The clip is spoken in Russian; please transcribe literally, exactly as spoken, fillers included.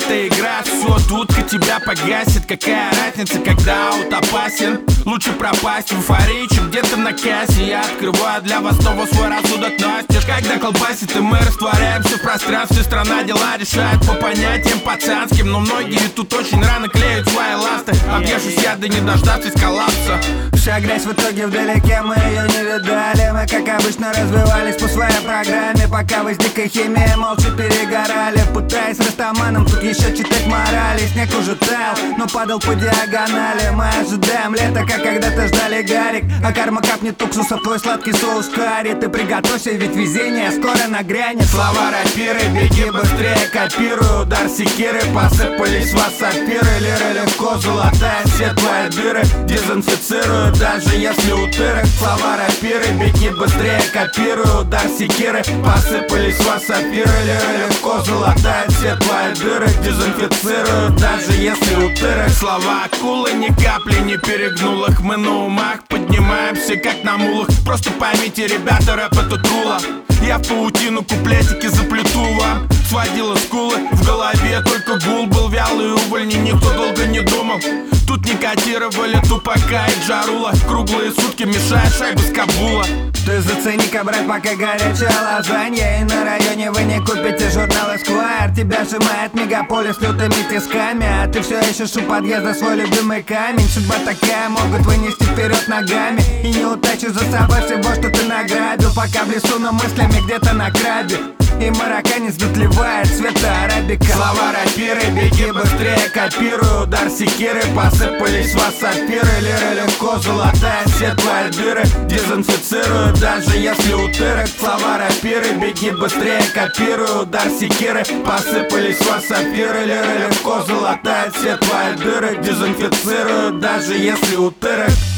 эта игра, все, дудка тебя погасит. Какая разница, когда аут опасен? Лучше пропасть в эйфории, чем где-то на кассе. Я открываю для вас снова свой рассудок настежь. Когда колбасит и мы растворяемся в пространстве, страна дела решает по понятиям пацанским. Но многие тут очень рано клеют свои ласты. Объевшись я, да не дождавшись коллапса. Вся грязь в итоге вдалеке, мы ее не видали. Мы, как обычно, развивались по своей программе, пока вы с дикой химией молча перегорали. Пытаясь растаманом тут еще читать морали. Снег уже таял, но падал по диагонали. Мы ожидаем лето, как когда-то ждали Гарик. А карма капнет уксуса в твой сладкий соус карри. Ты приготовься, ведь везение скоро нагрянет. Слова рапиры, беги быстрее, копирую. Удар секиры, посыпались вас сапиры. Лиры легко, золотая все твои дыры дезинфицирую, даже если утырок. Слова рапиры, беги быстрее, копирую. Удар секиры, посыпались вас сапиры. Лиры легко, золотая все твои дыры дезинфицирую, даже если утырок. Слова акулы, ни капли не перегнул их. Мы на умах поднимаемся, как на мулах. Просто поймите, ребята, рэп это трула. Я в паутину куплетики заплету вам. Сводила скулы, в голове только гул был. Вялый увольни, никто долго не думал. Тут не котировали тупака и джарула. Круглые сутки мешает шайбу с Кабула. Ты зацени-ка, брат, пока горячая лазанья. И на районе вы не купите журнал Esquire. Тебя сжимает мегаполис лютыми тисками, а ты все ищешь у подъезда свой любимый камень. Судьба такая, могут вынести вперед ногами. И не утащишь за собой всего, что ты награбил. Пока в лесу, но мыслями где-то на крабе. И марокканец дотлевает цвета арабика. Слова рапиры, беги быстрее, копирую. Удар секиры, посыпались вас сапиры. Лиры легко, золотая все твои дыры дезинфицирую, даже если утырок. Слова рапиры, беги быстрее, копирую. Удар секиры, посыпались вас сапиры. Лиры легко, золотая все твои дыры дезинфицирую, даже если утырок.